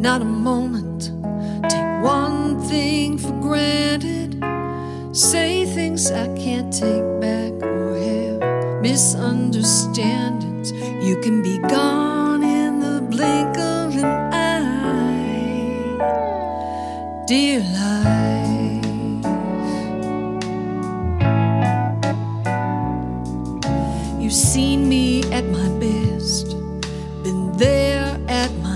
not a moment. Take one thing for granted, say things I can't take back, or have misunderstandings. You can be gone in the blink of an eye, dear life. You've seen me at my best,